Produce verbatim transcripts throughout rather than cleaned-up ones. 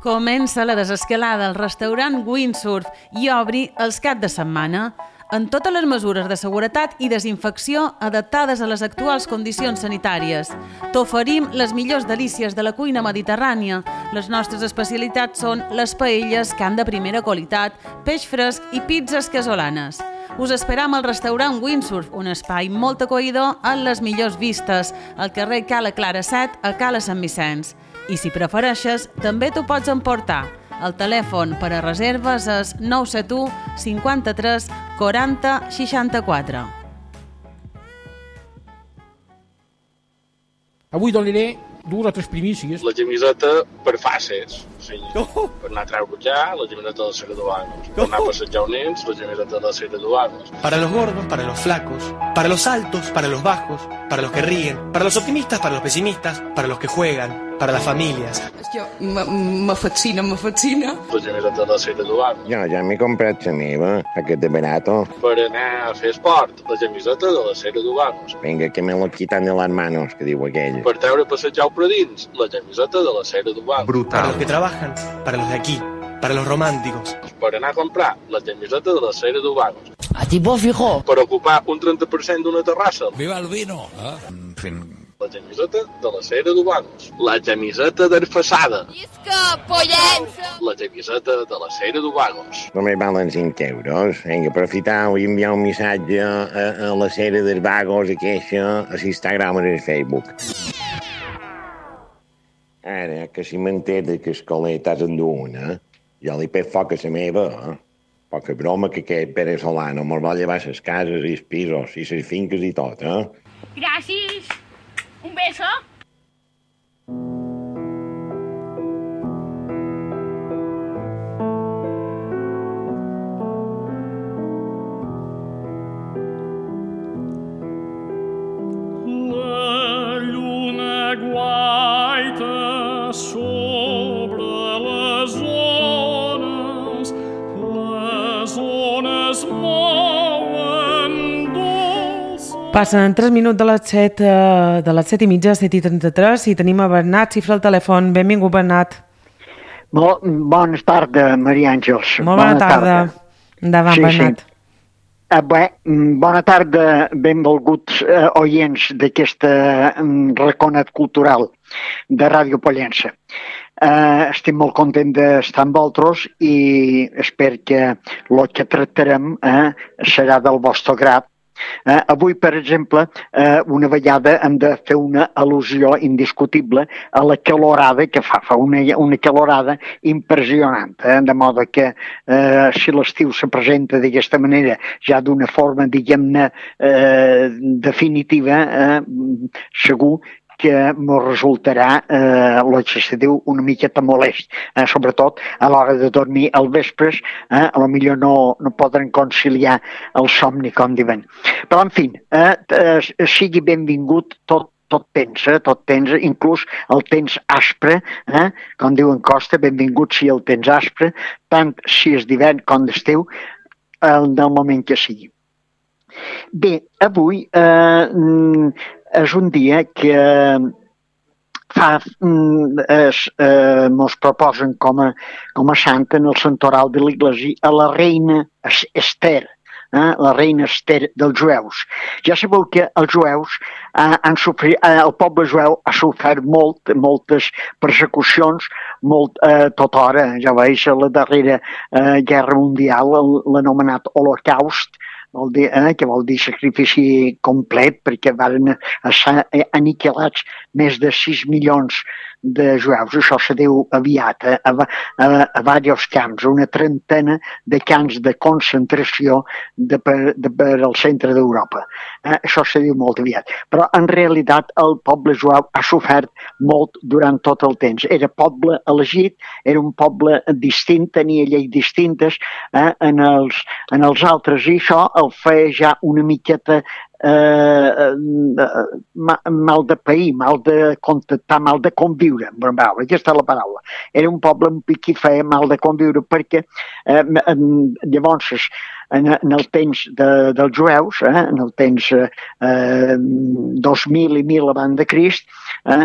Comença la desescalada al restaurant Windsurf i obri els caps de setmana, amb totes les mesures de seguretat i desinfecció adaptades a les actuals condicions sanitàries. T'oferim les millors delícies de la cuina mediterrània. Les nostres especialitats són les paelles, carn de primera qualitat, peix fresc i pizzas casolanes. Us esperam al restaurant Windsurf, un espai molt acollidor amb les millors vistes, al carrer Cala Clara set a Cala Sant Vicenç. I si prefereixes, també t'ho pots emportar. El telèfon per a reserves és nou set u cinquanta-tres quaranta seixanta-quatre. Avui donaré dues o tres primícies. La camiseta per fases, o sigui, oh. per anar a treure ja, la camiseta de la Sera Duanos. Per anar a passejar un nens, la camiseta de la Sera Duanos. Para los gordos, para los flacos, para los altos, para los bajos, para los que ríen, para los optimistas, para los pesimistas, para los que juegan, para las familias. És que me fascina, me fascina. La camiseta de la Sera Duanos. Jo ja m'he comprat la meva, aquest de barato. Per anar a fer esport, la camiseta de la Sera Duanos. Venga, que me lo quitan de las manos, que diu aquell. Per treure a passejar per dins, la camiseta de la Sera Duanos. Brutal. Para los que trabajan, para los de aquí, para los románticos. Per anar a comprar, la camiseta de la Sera Duanos. A tipo fijo. Per ocupar un trenta per cent d'una terrassa. Viva el vino. Ah, en fin. La camiseta de la Sera Duanos. La camiseta d'Arfassada. Visca Pollença. La camiseta de la Sera Duanos. Només valen cinc euros. Vinga, aprofitau i enviar un missatge a, a la Sera dels Vagos, aquesta, a l'Instagram o al Facebook. Ara, que si m'entera que escolet has endú una, jo li pec foc a la meva, eh? Poca broma que aquest Pere Solano me'l va llevar les cases i els pisos i les finques i tot, eh? Gràcies. Un beso. La lluna guaita sobre les ones, les ones mouen dolces. Passen tres minuts de les set, de les set i mitja, set i trenta-tres, i tenim a Bernat Xifra al telèfon. Benvingut, Bernat. Molt bona tarda, Maria Àngels. Molt bona, bona tarda. tarda. Endavant, sí, Bernat. Sí. Uh, bé, bona tarda, benvolguts uh, oients d'aquesta um, Raconet Cultural de Ràdio Pollença. Uh, estic molt content d'estar amb vosaltres i espero que el que tractarem uh, serà del vostre grat. Uh, avui, per exemple, uh, una vegada hem de fer una al·lusió indiscutible a la calorada que fa, fa una, una calorada impressionant, eh? De modo que uh, si l'estiu se presenta d'aquesta manera, ja d'una forma, diguem-ne, uh, definitiva, uh, segur que ens resultarà eh, el que se diu una miqueta molest, eh, sobretot a l'hora de dormir al vespres, eh, a lo millor no, no podran conciliar el somni, com diuen. Però, en fi, eh, eh, sigui benvingut tot tot temps, eh, tot temps, inclús el temps aspre, eh, com diuen Costa, benvingut si el temps aspre, tant si és d'hivern com d'estiu, en el moment que sigui. Bé, avui eh, és un dia que fa, es, eh, mos proposen com a, com a santa en el santoral de l'Iglésia a la reina Esther, eh, la reina Esther dels jueus. Ja sabeu que els jueus eh, han sofrit, eh, el poble jueu ha sofert molt, moltes persecucions, molt, eh, tota hora, ja veus, a la darrera eh, guerra mundial, l'anomenat Holocaust, vol dir, eh, que vol dir sacrifici complet, perquè van ser aniquilats més de sis milions de jueus. Això se diu aviat, eh, a, a, a diversos camps, una trentena de camps de concentració de per, de per al centre d'Europa. Eh, això se diu molt aviat. Però en realitat el poble jueu ha sofert molt durant tot el temps. Era poble elegit, era un poble distint, tenia lleis distintes eh, en, els, en els altres, i això el feia ja una miqueta eh, mal de pair, mal de contactar, mal de conviure. Aquesta és la paraula. Era un poble en qui feia mal de conviure perquè eh, llavors en, en el temps de, dels jueus, eh, en el temps eh, dos mil i mil abans de Crist, eh,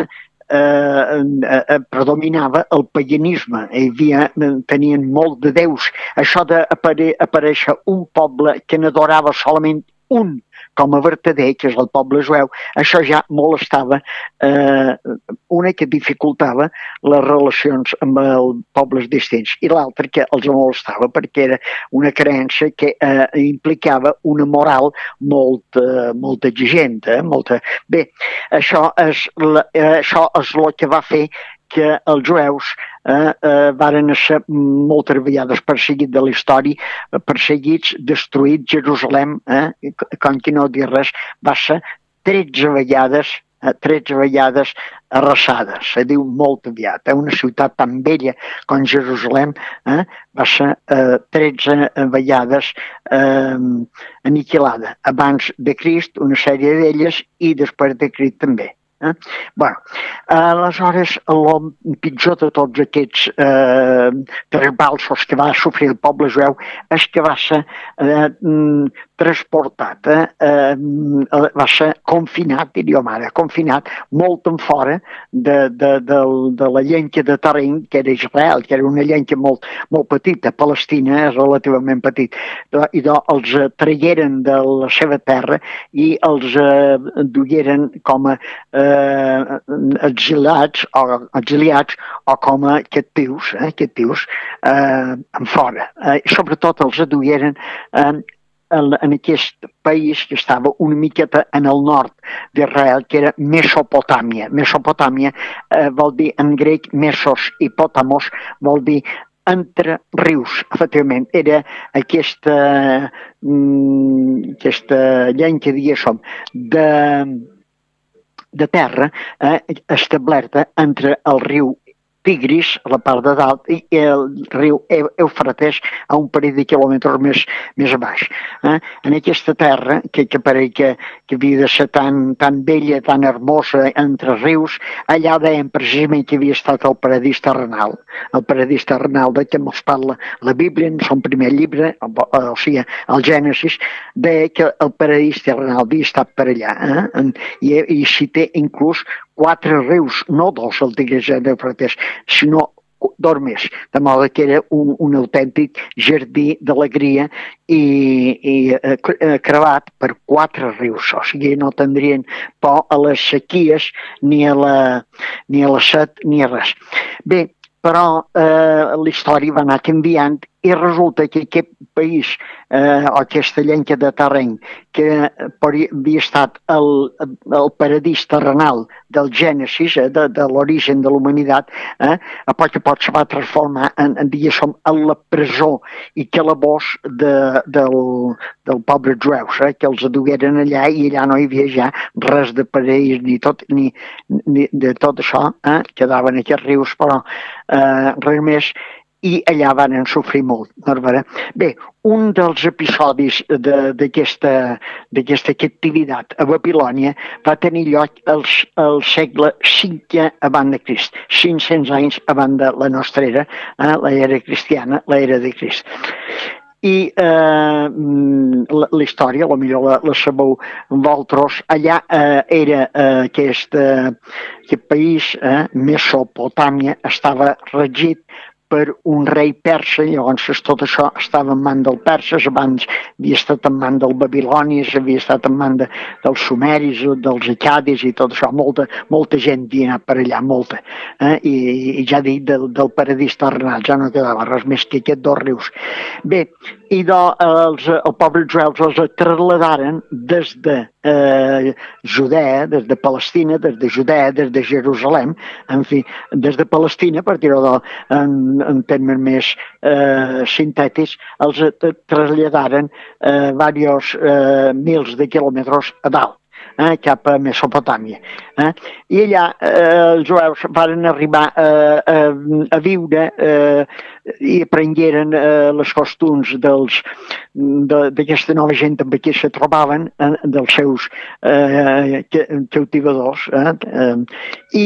eh, eh, predominava el paganisme, hi havia, tenien molt de déus. Això d'aparèixer un poble que n'adorava solament un com a vertader, que és el poble jueu, això ja molestava, eh, una que dificultava les relacions amb els pobles distints i l'altra que els molestava perquè era una creença que eh, implicava una moral molt, eh, molt exigent. Eh, molta... Bé, això és, la, eh, això és el que va fer que els jueus eh, eh, varen ser moltes vegades perseguits de la història, perseguits, destruïts. Jerusalem, eh, com qui no dir res, va ser tretze vegades, eh, tretze vegades arrasada. Se diu molt aviat. Eh? Una ciutat tan vella com Jerusalem eh, va ser eh, tretze vegades eh, aniquilada. Abans de Crist, una sèrie d'elles, i després de Crist també. Eh? Bueno, aleshores, el pitjor de tots aquests eh, trasbalsos que va sofrir el poble jueu és que va ser eh, transportat, eh, eh, va ser confinat, diríem ara, confinat molt en fora de, de, de, de la llenca de terreny que era Israel, que era una llenca molt, molt petita. Palestina és relativament petit. I doncs els tragueren de la seva terra i els eh, dugueren com a eh, exiliats, o, exiliats o com a captius, eh, captius eh, en fora. Eh, sobretot els dugueren eh, en aquest país que estava una miqueta en el nord d'Israel, que era Mesopotàmia. Mesopotàmia eh, vol dir en grec mesos i potamos, vol dir entre rius, efectivament. Era aquesta, mm, aquesta llenca, diguéssim, de, de terra eh, establerta entre el riu Tigris, a la part de dalt, i el riu Eufrates a un parell de quilòmetres més, més a baix. Eh? En aquesta terra, que, que pareix que, que havia de ser tan, tan bella, tan hermosa entre rius, allà deien precisament que havia estat el paradís terrenal. El paradís terrenal de què ens parla la Bíblia, en son primer llibre, o, o sigui, el Gènesis, deia que el paradís terrenal havia estat per allà. Eh? I, i si té inclús quatre rius, no dos, el Tigris i l'Eufrates, sinó dos més, de modo que era un, un autèntic jardí d'alegria i, i eh, crevat per quatre rius, o sigui, no tindrien por a les sequies, ni a la, ni a la set, ni a res. Bé, però eh, la història va anar canviant i resulta que aquest país, eh, o aquesta llenca de terreny, que havia estat el, el paradís terrenal del Gènesis, eh, de, de l'origen de l'humanitat, eh, a poc a poc se va transformar en, en, diguéssim, en la presó i calabós de, del, del poble jueus, eh, que els dugueren allà i allà no hi havia ja res de paradís ni, tot, ni, ni de tot això, eh, quedaven aquests rius, però eh, res més, i allà van sofrir molt. Bé, un dels episodis d'aquesta d'aquesta captivitat a Babilònia va tenir lloc al, al segle cinquè abans de Crist, cinc-cents anys abans de la nostra era, eh, l'era cristiana, l'era de Crist. I eh, la, la història, potser la, la sabeu vosaltres, allà eh, era eh, aquest, eh, aquest país, eh, Mesopotàmia, estava regit per un rei persa, llavors tot això estava en mans dels perses, abans havia estat en mans dels babilonis, havia estat en mans de, dels sumeris, dels acadis i tot això, molta, molta gent havia anat per allà, molta, eh? I, i ja dic, del, del paradís terrenal, ja no quedava res més que aquests dos rius. Bé, i de, els, el poble jueus els trasladaren des de eh, Judea, des de Palestina, des de Judea, des de Jerusalem, en fi, des de Palestina, per dir-ho de, en, en termes més eh, sintètics, els traslladaren eh, diversos eh, mils de quilòmetres a dalt. Eh, cap a Mesopotàmia. Eh? I allà eh, els jueus van arribar eh, a, a viure eh, i aprengueren eh, les costums dels, d'aquesta nova gent amb qui se trobaven, eh, dels seus eh, cautivadors. Eh? Eh, I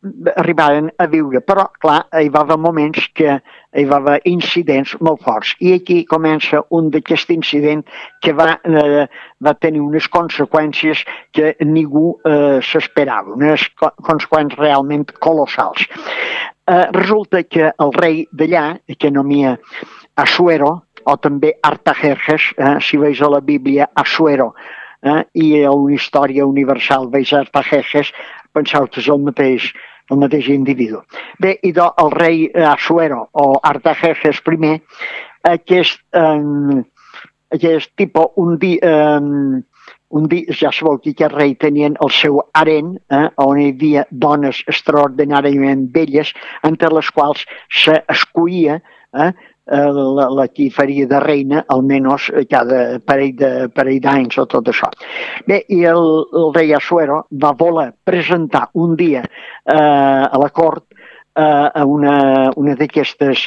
arribaren a viure, però clar, hi va haver moments que hi va haver incidents molt forts i aquí comença un d'aquest incident que va, eh, va tenir unes conseqüències que ningú eh, s'esperava, unes conseqüències realment colossals. Eh, resulta que el rei d'allà, que nomia Assuero, o també Artajerjes, eh, si veus a la Bíblia Assuero, eh, i a una història universal veus Artajerjes, penseu que és el mateix, el mateix individu. Bé, i do, el rei Assuero o Artajerjes I, aquest, eh, aquest tipus, un dia, eh, un dia, ja sabeu que aquest rei tenien el seu harem, eh, on hi havia dones extraordinàriament belles, entre les quals s'escollia eh, la, la qui faria de reina, almenys cada parell de parell d'anys o tot això. Bé, i el, el rei Assuero va voler presentar un dia eh, a la cort eh, a una, una d'aquestes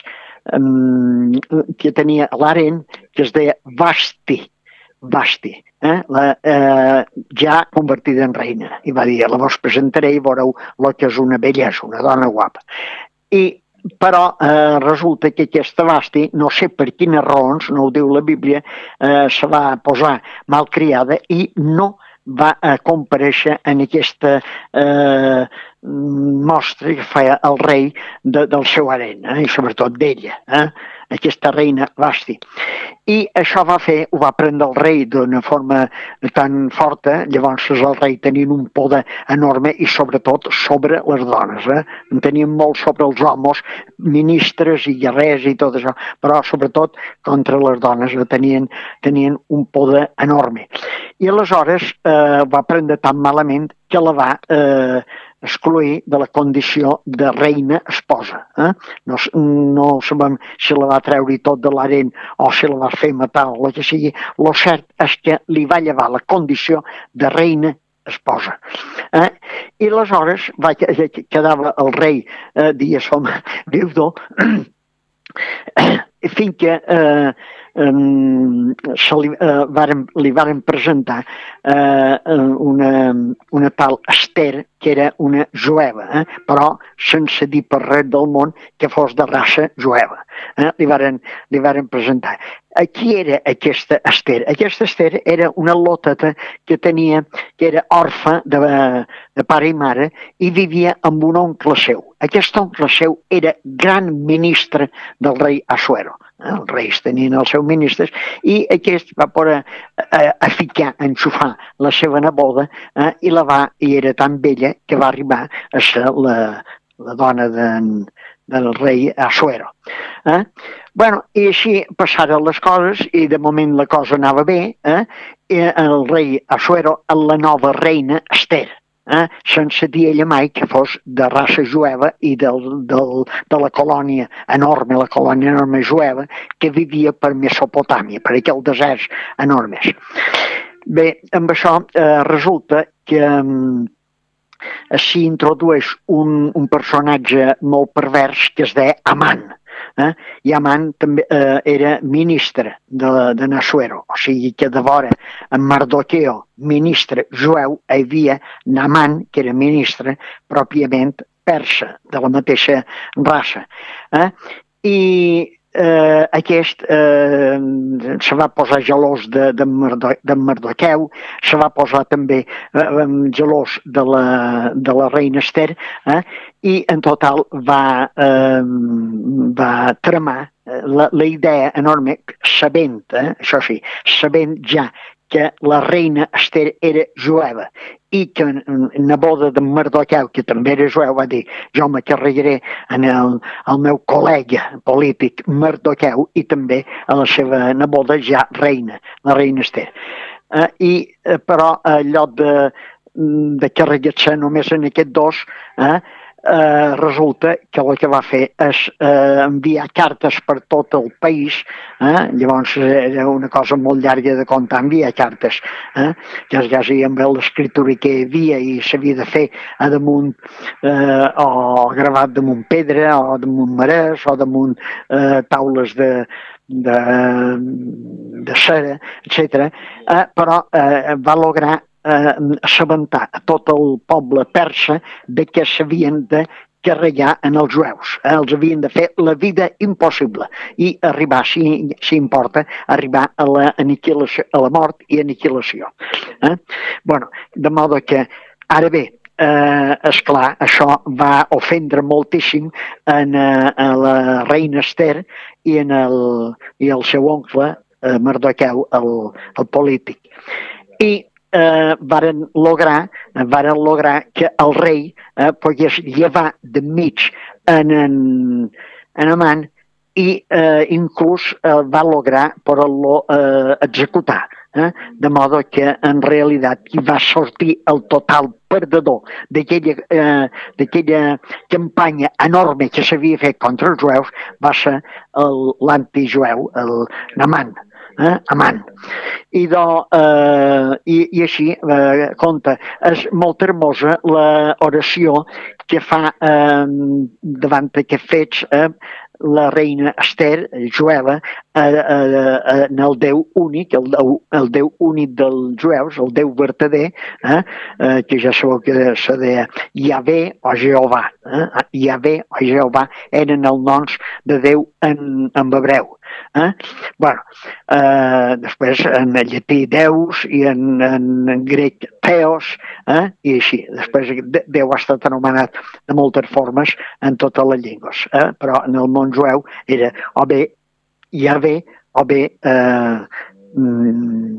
um, que tenia l'harem, que es deia Vasti, Vasti, eh? La, eh, ja convertida en reina. I va dir, la vos presentaré i veureu el que és una bellesa, una dona guapa. I però eh, resulta que aquesta Vasti, no sé per quines raons, no ho diu la Bíblia, eh, se va posar malcriada i no va eh, comparèixer en aquesta eh, mostra que feia el rei de, del seu harem, eh, i sobretot d'ella, eh, aquesta reina Vasti. I això va fer, ho va prendre el rei d'una forma tan forta, llavors el rei tenia un poder enorme i sobretot sobre les dones. Eh? En tenien molt sobre els homes, ministres i guerrers i tot això, però sobretot contra les dones tenien, tenien un poder enorme. I aleshores eh, va prendre tan malament que la va eh, excluir de la condició de reina esposa. Eh? No, no sabem si la va treure tot de l'harem o si la va fer matar o el que sigui. Lo cert és que li va llevar la condició de reina esposa. Eh? I aleshores va, quedava el rei eh, dies com viudo fins que eh, Um, se li, uh, varen, li varen presentar uh, una, una tal Esther, que era una jueva, eh? Però sense dir per res del món que fos de raça jueva. Eh? Li, varen, li varen presentar. Qui era aquesta Esther? Aquesta Esther era una loteta que tenia, que era orfa de, de pare i mare i vivia amb un oncle seu. Aquest oncle seu era gran ministre del rei Assuero. Els reis tenien els seus ministres i aquest va poder eh, a ficar, a enxufar la seva neboda eh, i la va, i era tan bella que va arribar a ser la, la dona de, del rei Assuero. Eh? Bueno, i així passaren les coses i de moment la cosa anava bé, eh? I el rei Assuero, la nova reina Esther. Eh, sense dir ella mai que fos de raça jueva i del, del, de la colònia enorme, la colònia enorme jueva que vivia per Mesopotàmia, per aquells deserts enormes. Bé, amb això eh, resulta que eh, s'hi introdueix un, un personatge molt pervers que es deia Amant. Eh? I Amant també eh, era ministre de, de Assuero, o sigui que de vora en Mardoqueo, ministre jueu, hi havia Naamán, que era ministre pròpiament persa, de la mateixa raça. Eh? I eh, aquest eh, se va posar gelós de, de, Mardo, de Mardoqueu, se va posar també eh, gelós de la, de la reina Esther, eh? I en total va, eh, va tramar la, la idea enorme, sabent, eh, això sí, sabent ja que la reina Esther era jueva i que neboda de Mardoqueu, que també era jueu, va dir, jo me carregaré en el, el meu col·lega polític Mardoqueu i també a la seva neboda ja reina, la reina Esther. Eh, I, eh, però, en lloc de, de carregar-se només en aquests dos, eh, Uh, resulta que el que va fer és uh, enviar cartes per tot el país, eh? Llavors era una cosa molt llarga de comptar, enviar cartes, eh? ja es deia amb l'escriptura que hi havia i s'havia de fer a damunt uh, o gravat damunt pedra o damunt marès o damunt uh, taules de, de, de cera, etcètera. Uh, però uh, va lograr eh, assabentar a tot el poble persa de que s'havien de carregar en els jueus. Eh? Els havien de fer la vida impossible i arribar, si, si importa, arribar a la, aniquilació, a la mort i aniquilació. Eh? Bueno, de modo que, ara bé, eh, esclar, això va ofendre moltíssim en, eh, en la reina Esther i en el, i el seu oncle, eh, Mardoqueu, el, el polític. I Eh, varen lograr, varen lograr que el rei eh, pogués llevar de mig en, en, en Amant i eh, inclús eh, va lograr poder-lo eh, executar. Eh? De modo que en realitat qui va sortir el total perdedor d'aquella eh, campanya enorme que s'havia fet contra els jueus va ser l'antijueu, el Naman. Eh? Amant. I, do, eh, i, i així eh, compta. És molt hermosa l'oració que fa eh, davant d'aquests fets eh, la reina Esther, jueva, eh, eh, en el Déu únic, el, el Déu únic dels jueus, el Déu vertader, eh, eh, que ja sabeu que se deia Yahvé o Jehovà. Eh? Yahvé o Jehovà eren els noms de Déu en, en hebreu. Eh? Bueno, eh, després en llatí Deus i en, en grec Theos, eh? I així. Després Déu ha estat anomenat de moltes formes en totes les llengües, eh? Però en el món jueu era o bé Yahvé o bé eh, mm,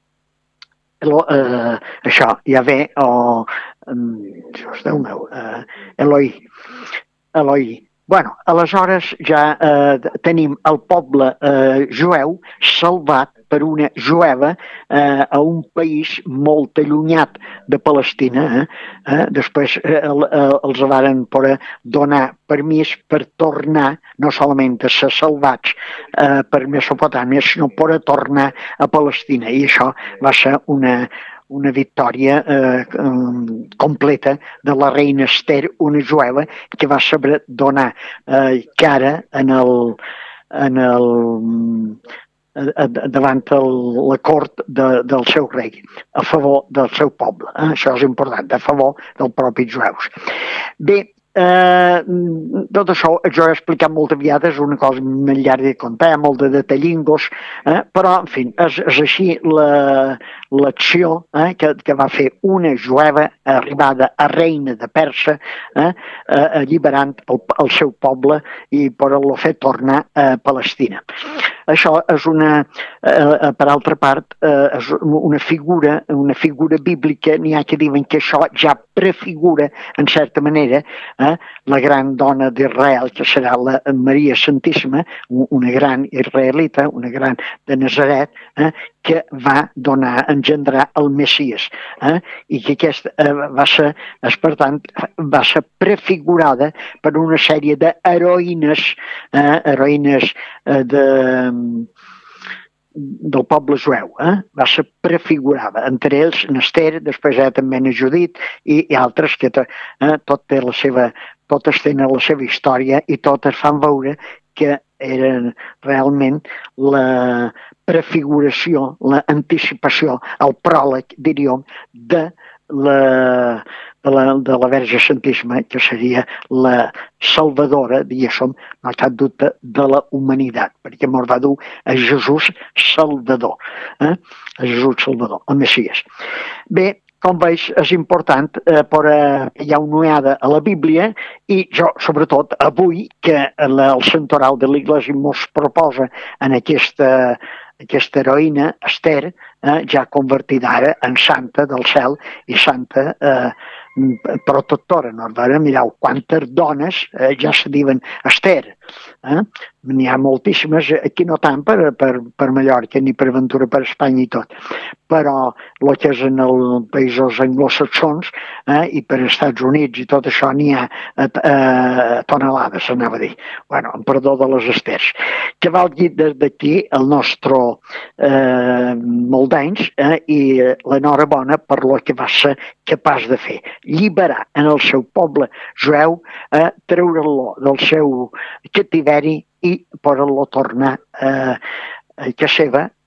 lo, eh, això, Yahvé o mm, Déu meu, eh, Eloi Eloi. Bueno, aleshores ja eh, tenim el poble eh, jueu salvat per una jueva eh, a un país molt allunyat de Palestina. Eh? Eh? Després eh, el, eh, els varen poder donar permís per tornar, no solament a ser salvats eh, per Mesopotàmia, sinó per tornar a Palestina. I això va ser una... una victòria eh, completa de la reina Esther, una jueva que va saber donar eh, cara en el, en el, eh, davant el, la cort de, del seu rei, a favor del seu poble. Eh? Això és important, a favor dels propis jueus. Bé, Eh, tot això jo he explicat moltes vegades, una cosa més llarga de contar, molt de detallingos, eh, però en fi, és, és així l'acció eh, que, que va fer una jueva arribada a reina de Persa, eh, eh, alliberant el, el seu poble i poder-lo fer tornar a Palestina. Això és una, eh, per altra part, eh, és una figura, una figura bíblica, n'hi ha que diuen que això ja prefigura, en certa manera, eh, la gran dona d'Israel, que serà la Maria Santíssima, una gran israelita, una gran de Nazaret, eh, que va donar, engendrar el Messies. Eh, I que aquesta eh, va ser, és, per tant, va ser prefigurada per una sèrie d'heroïnes, eh, heroïnes eh, de del poble jueu, eh? Va ser prefigurada, entre ells Esther, després hi ha també en Judit i, i altres que eh, tot té la seva, totes tenen la seva història i totes fan veure que eren realment la prefiguració, l'anticipació, el pròleg, diríem, de la, de la, de la Verge Santíssima, que seria la salvadora, diguéssim, no cap dubte, de la humanitat, perquè mos va dur a Jesús Salvador, eh? a Jesús Salvador, el Messies. Bé, com veig, és important eh, per, eh, hi ha una ullada a la Bíblia i jo, sobretot, avui, que la, el santoral de l'Iglésia mos proposa en aquesta, aquesta heroïna, Esther, eh, ja convertida ara en santa del cel i santa eh, protectora. No? Mireu, quantes dones eh, ja se diuen Esther. Eh? N'hi ha moltíssimes, aquí no tant per, per, per Mallorca ni per Ventura, per Espanya i tot, però el que és en els països anglosaxons eh, i per Estats Units i tot això n'hi ha eh, eh, tonelades, anava a dir. Bueno, en perdó de les Esters. Que valgui des d'aquí el nostre eh, molt d'anys eh, i l'enhorabona per lo que va ser capaç de fer. Lliberar en el seu poble jueu, eh, treure-lo del seu captiveri i poder-lo tornar eh, a casa seva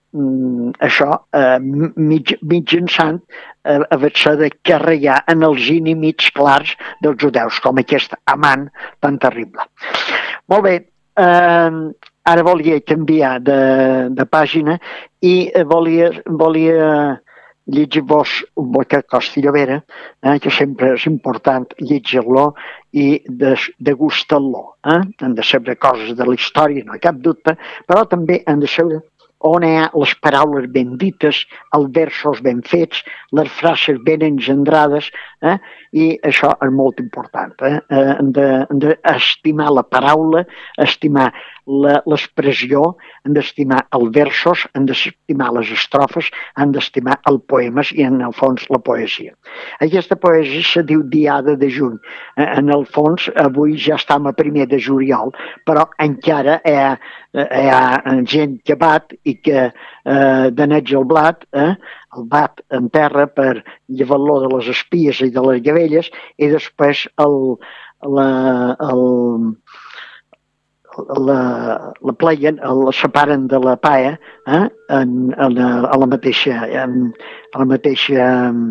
això eh, mig, mitjançant eh, haver-se de carregar en els inimics clars dels judeus, com aquest Amant tan terrible. Molt bé, eh, ara volia canviar de, de pàgina i volia, volia llegir-vos un boca Costa i Llobera, eh, que sempre és important llegir-lo i degustar-lo. Eh? Han de saber coses de la història, no hi ha cap dubte, però també han de saber on hi ha les paraules ben dites, els versos ben fets, les frases ben engendrades, eh? I això és molt important. Eh? Hem d'estimar la paraula, estimar l'expressió, hem d'estimar els versos, hem d'estimar les estrofes, hem d'estimar els poemes i, en el fons, la poesia. Aquesta poesia se diu Diada de juny. En el fons, avui ja estem a primer de juliol, però encara hi ha, hi ha gent que bat i que eh, deneja el blat, eh? el bat en terra per llevar-lo de les espies i de les gavelles, i després el, la, el, la, la pleien, la separen de la paia eh? en, en, a la mateixa, en, a la mateixa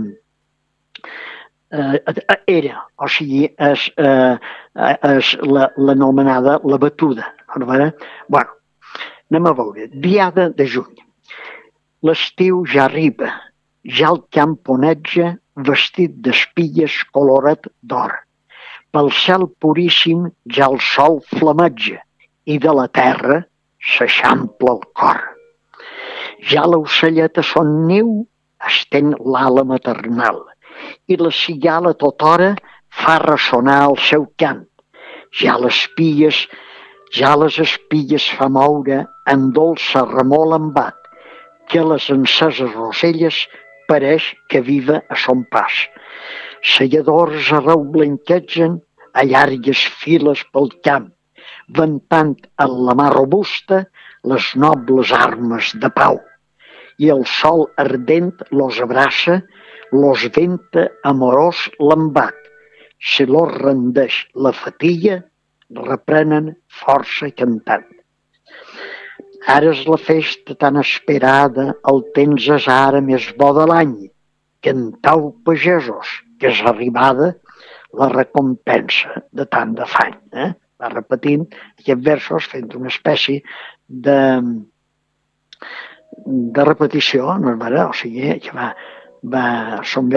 eh, era, o sigui, és, eh, és l'anomenada la, la batuda. Bueno, anem a veure. Diada de juny. L'estiu ja arriba, ja el camp oneja vestit d'espilles colorat d'or. Pel cel puríssim ja el sol flameja i de la terra s'eixampla el cor. Ja l'ocelleta son niu estén l'ala maternal i la cigala tothora fa ressonar el seu cant. Ja les pilles, ja les espilles fa moure en dolça remol embat, que les enceses roselles pareix que viva a son pas. Selladors arreu blanquegen a llargues files pel camp, ventant en la mà robusta les nobles armes de pau. I el sol ardent los abraça, los venta amorós l'embat. Si los rendeix la fatiga, reprenen força cantant. Ara és la festa tan esperada, el temps és ara més bo de l'any. Cantau, pagesos, que és arribada la recompensa de tant d'afany. Eh? Va repetint aquests versos fent una espècie de, de repetició, no és vera? O sigui, que va, va, són,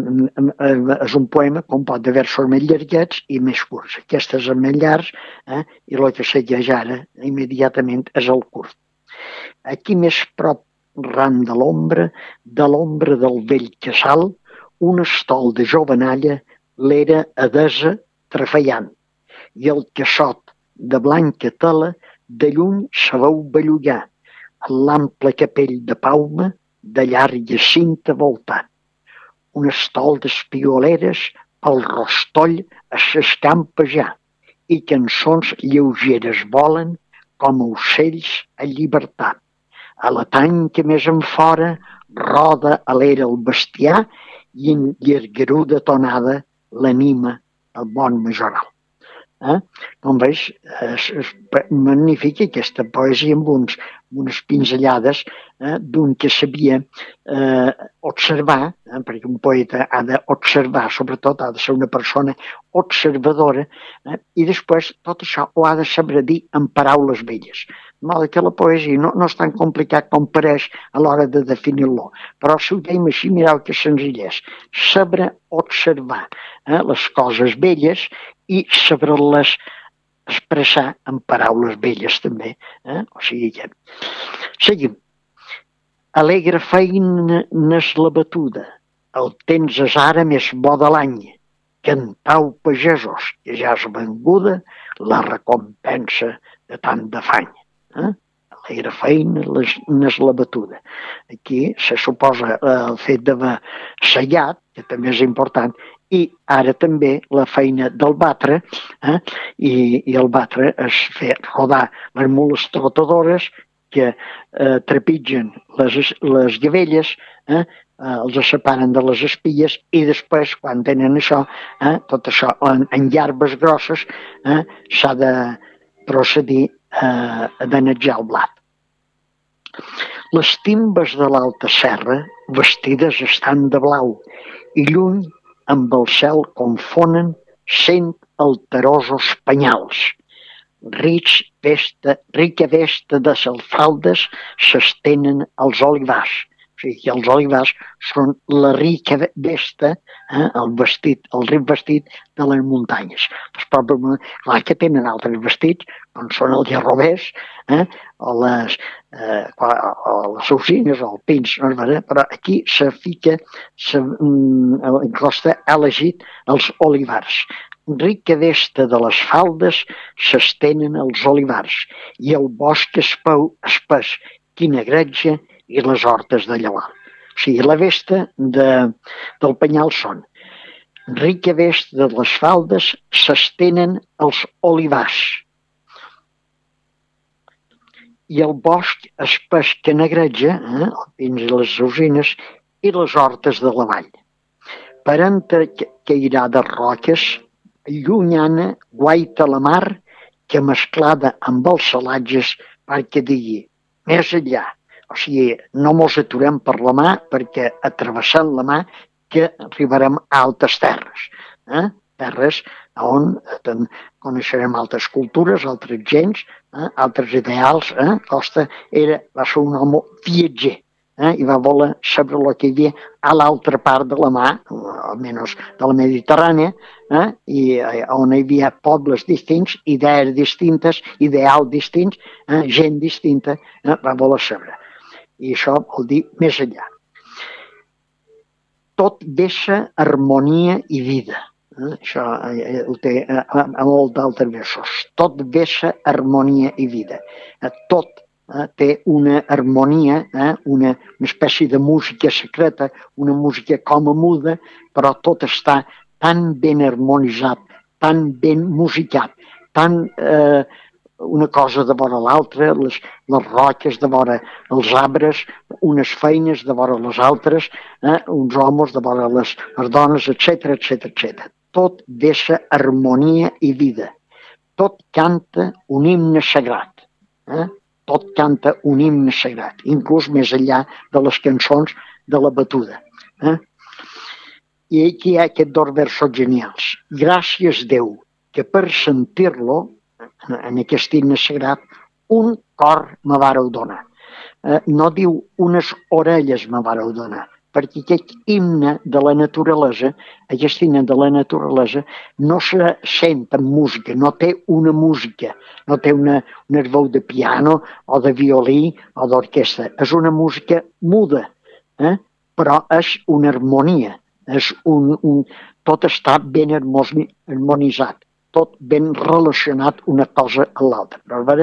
és un poema compost de versos més llarguets i més curts. Aquest és el més llarg eh? I el que segueix ara immediatament és el curt. Aquí més prop, ran de l'ombra, de l'ombra del vell casal, un estol de jovenalla l'era adesa trafallant, i el cassot de blanca tela de lluny se veu bellullar, en l'ample capell de pauma de llarga cinta voltant. Un estol d'espioleres pel rostoll s'escampa ja, i cançons lleugeres volen com ocells a llibertat. A la tanca més enfora roda a l'era el bestiar i en llargaruda tonada l'anima el bon majoral. Eh? Com veus, és, és magnífica aquesta poesia amb uns, unes pinzellades eh, d'un que sabia eh, observar, eh, perquè un poeta ha d'observar, sobretot ha de ser una persona observadora, eh, i després tot això ho ha de saber dir en paraules belles. De modo que la poesia no, no és tan complicat com pareix a l'hora de definir-lo, però si ho deim així, mireu que senzill és. Saber observar eh, les coses belles i saber-les expressar en paraules belles també. Eh? O sigui que... Seguim. Alegre feina n'és la batuda, el temps és ara més bo de l'any. Cantau, pagesos, que ja és venguda la recompensa de tant d'afany. Eh? Alegre feina n'és la batuda. Aquí se suposa el fet d'haver sellat, que també és important, i ara també la feina del batre, eh? I, i el batre és fer rodar les mules trotadores que eh, trepitgen les, les gavelles, eh? Eh, els separen de les espilles i després, quan tenen això, eh? tot això en, en llarbes grosses, eh? s'ha de procedir eh, a denejar el blat. Les timbes de l'Alta Serra, vestides estan de blau, i lluny amb el cel confonen cent alterosos penyals. Rics vesta, rica vesta de salfaldes s'estenen als olivars. O sigui que els olivars són la rica vesta, eh, el vestit, el ric vestit de les muntanyes. Les pròpies, clar que tenen altres vestits, com són els llarrobers, eh, o les, eh, o les usines, o els pins, no? Però aquí se fica, se, en Costa ha elegit els olivars. Rica vesta de les faldes s'estenen els olivars i el bosc espès que negreja i les hortes de llevant. O sigui, la vesta de, del penyal són rica vesta de les faldes s'estenen els olivars i el bosc espès que negreja, eh, els pins i les usines, i les hortes de la vall. Per entre cairades roques, llunyana guaita la mar que mesclada amb els salatges perquè digui més enllà. O sigui, no mos aturem per la mà perquè atravessant la mà que arribarem a altes terres. Eh? Terres on coneixerem altres cultures, altres gens, eh? altres ideals. Eh? Costa era, va ser un home viatger. Eh, i va voler saber el que hi havia a l'altra part de la mà, almenys de la Mediterrània, eh, i on hi havia pobles distints, idees distintes, ideals distints, eh, gent distinta, eh, va voler saber. I això vol dir més enllà. Tot deixa harmonia i vida. Eh, això eh, ho té a, a, a molt d'altres versos. Tot deixa harmonia i vida. Eh, tot Eh, té una harmonia, eh, una, una espècie de música secreta, una música com a muda, però tot està tan ben harmonitzat, tan ben musicat, tan eh, una cosa de vora l'altra, les, les roques de vora els arbres, unes feines de vora les altres, eh, uns homes de vora les, les dones, etcètera, etcètera, etcètera. Tot deixa harmonia i vida. Tot canta un himne sagrat. Eh? Tot canta un himne sagrat, inclús més enllà de les cançons de la batuda. Eh? I aquí hi ha aquests dos versos genials. Gràcies, Déu, que per sentir-lo, en aquest himne sagrat, un cor me vareu donar. Eh, no diu unes orelles me vareu donar, perquè aquest himne de la naturalesa, aquest himne de la naturalesa, no se sent en música, no té una música, no té una, una veu de piano o de violí o d'orquestra. És una música muda, eh? Però és una harmonia, és un, un, tot està ben harmonitzat, tot ben relacionat una cosa a l'altra.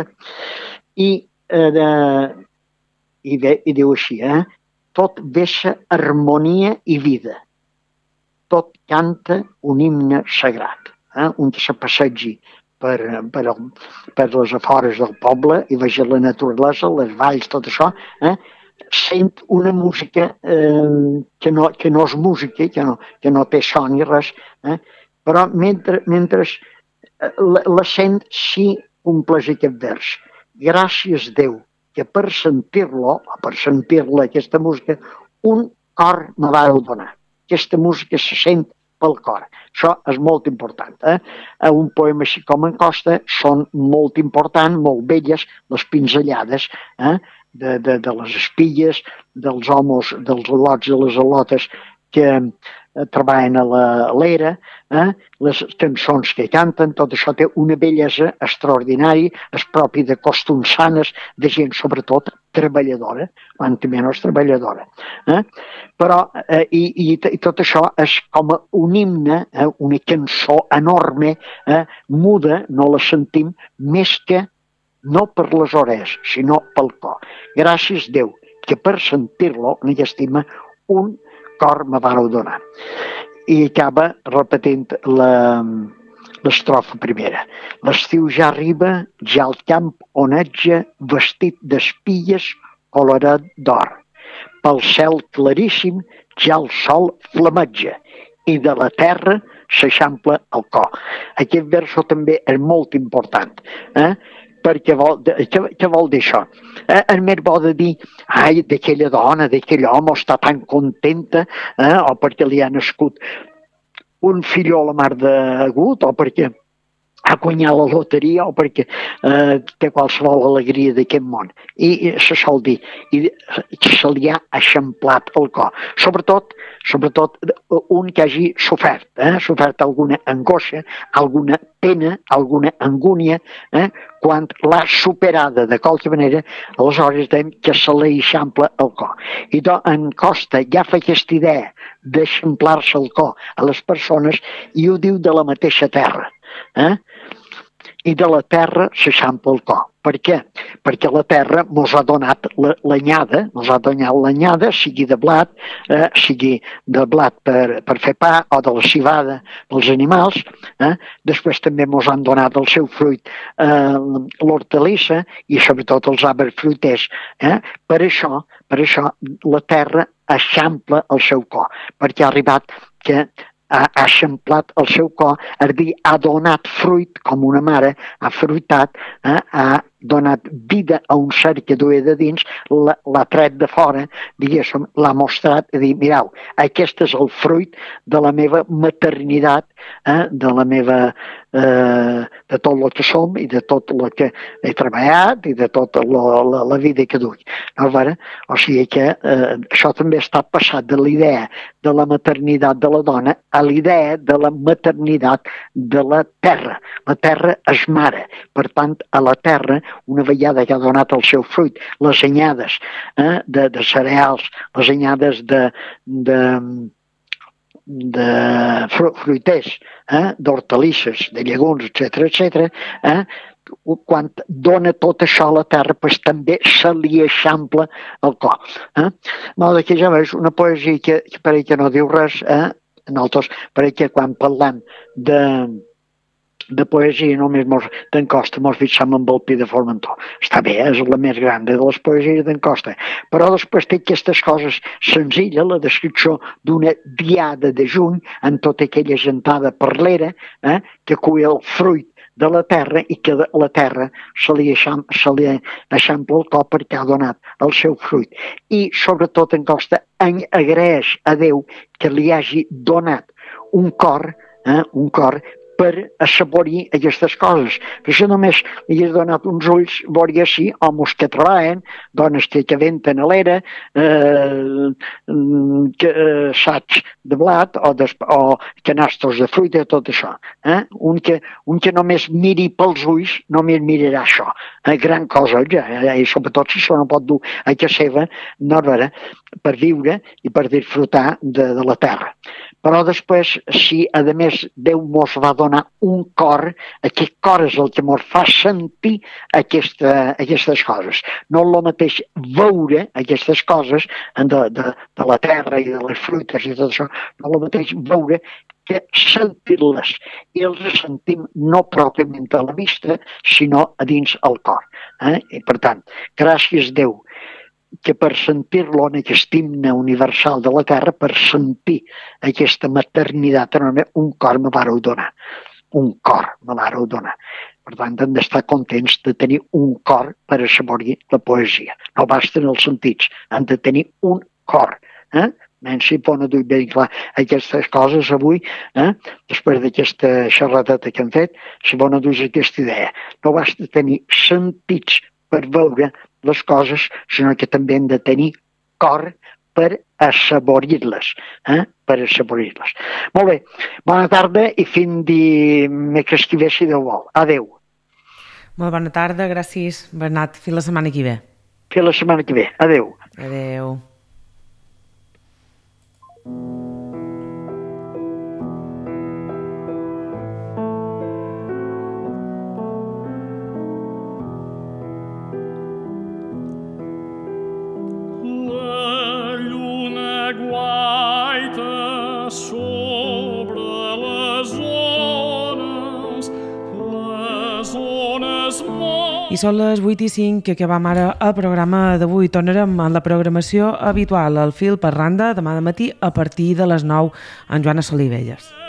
I, eh, i, de, i diu així, eh? Tot deixa harmonia i vida. Tot canta un himne sagrat. Eh? Un que se passegi per, per, el, per les afores del poble i vegi la naturalesa, les valls, tot això, eh? Sent una música eh, que, no, que no és música, que no, que no té so ni res, eh? Però mentre, mentre la, la sent sí compleix aquest vers. Gràcies, Déu, que per sentir-lo, o per sentir-la, aquesta música, un cor me vareu donar. Aquesta música se sent pel cor. Això és molt important. Eh? Un poema així com en Costa són molt importants, molt belles, les pinzellades eh? de, de, de les espilles, dels homes, dels al·lots i les al·lotes que eh, treballen a l'era, eh? Les cançons que canten, tot això té una bellesa extraordinària, és propi de costums sanes, de gent sobretot treballadora, quan menys treballadora. Eh? Però, eh, i, i, i tot això és com un himne, eh? Una cançó enorme, eh? Muda, no la sentim, més que no per les orelles, sinó pel cor. Gràcies, Déu, que per sentir-lo, en aquest himne, un cor me vareu donar. I acaba repetint l'estrofa primera. L'estiu ja arriba, ja el camp onatge, vestit d'espilles, colorat d'or. Pel cel claríssim, ja el sol flametja, i de la terra s'eixampla el cor. Aquest verso també és molt important. Eh? perquè vol, què, què vol dir això? Eh, és més bo de dir, ai, d'aquella dona, d'aquell home està tan contenta, eh, o perquè li ha nascut un filló a la mar d'agut, o perquè ha guanyat la loteria, o perquè eh, té qualsevol alegria d'aquest món. I, i se sol dir, i se li ha eixamplat el cor. Sobretot, sobretot un que hagi sofert, eh, sofert alguna angoixa, alguna pena, alguna angúnia, eh, quan l'ha superada de qualque manera, aleshores dèiem que se li eixampla el cor. I do, en Costa ja fa aquesta idea d'eixamplar-se el cor a les persones i ho diu de la mateixa terra. Eh? I de la terra s'eixampla el cor. Per què? Perquè la terra mos ha donat l'anyada, mos ha donat l'anyada, sigui de blat, eh, sigui de blat per, per fer pa o de la civada pels animals. Eh? Després també mos han donat el seu fruit, eh, l'hortalissa i sobretot els arbres fruiters. Eh? Per això, per això la terra eixampla el seu cor, perquè ha arribat que ha eixamplat el seu cor, és a dir, ha donat fruit com una mare, ha fruitat, eh, ha donat vida a un ser que duia de dins, l'ha tret de fora, diguéssim, l'ha mostrat, i dir, mireu, aquest és el fruit de la meva maternitat, eh, de la meva, eh, de tot el que som i de tot el que he treballat i de tota la, la, la vida que duc. No, veure? O sigui que eh, això també està passat de l'idea de la maternitat de la dona a l'idea de la maternitat de la terra. La terra és mare, per tant, a la terra, una vegada que ha donat el seu fruit, les anyades eh, de, de cereals, les anyades de, de, de fruiters, eh, d'hortalisses, de llegums, etcètera, etcètera, eh, quan dona tot això a la terra, pues, també se li eixampla el cor. Eh? Malgrat que ja veus una poesia que, que pareix que no diu res, eh? Nosaltres pareix que quan parlem de, de poesia només mos, d'en Costa mos fixem amb el Pi de Formentor. Està bé, és la més gran de les poesies d'en Costa, però després té aquestes coses senzilles, la descripció d'una diada de juny en tota aquella gentada perlera, eh? Que cuia el fruit de la terra i que la terra se li, eixam, se li eixampla el cor perquè ha donat el seu fruit. I sobretot en Costa en agraeix a Déu que li hagi donat un cor, eh, un cor per assaborir aquestes coses. Per això només li has donat uns ulls, veuria així, homes que treballen, dones que, que venten a l'era, eh, que, eh, sacs de blat o, des, o canastos de fruita, tot això. Eh? Un, que, un que només miri pels ulls, només mirarà això. Eh, gran cosa, ja, eh? I sobretot si això no pot dur a casa seva, no, per viure i per disfrutar de, de la terra. Però després, si a més Déu mos va donar un cor, aquest cor és el que mos fa sentir aquesta, aquestes coses. No és el mateix veure aquestes coses de, de, de la terra i de les fruites i tot això, no és el mateix veure que sentir-les. I els sentim no pròpiament a la vista, sinó a dins el cor. Eh? I per tant, gràcies Déu, que per sentir-lo en aquest himne universal de la terra, per sentir aquesta maternitat enorme, un cor me vareu donar. Un cor me vareu donar. Per tant, hem d'estar contents de tenir un cor per assaborir la poesia. No basten els sentits, han de tenir un cor. Eh? Si pone duit ben clar aquestes coses avui, eh? Després d'aquesta xerradeta que hem fet, si pone duit aquesta idea. No basta tenir sentits per veure les coses, sinó que també hem de tenir cor per assaborir-les, eh? Per assaborir-les. Molt bé, bona tarda i fins dimecres que ve, si Déu vol. Adéu. Molt bona tarda, gràcies, Bernat. Fins la setmana que ve. Fins la setmana que ve. Adéu. Adéu. Guaita sobre les ones, les ones molt... I són les vuit i cinc que acabam ara el programa d'avui. Tornarem a la programació habitual, al fil per randa, demà de matí a partir de les nou amb Joana Solivelles.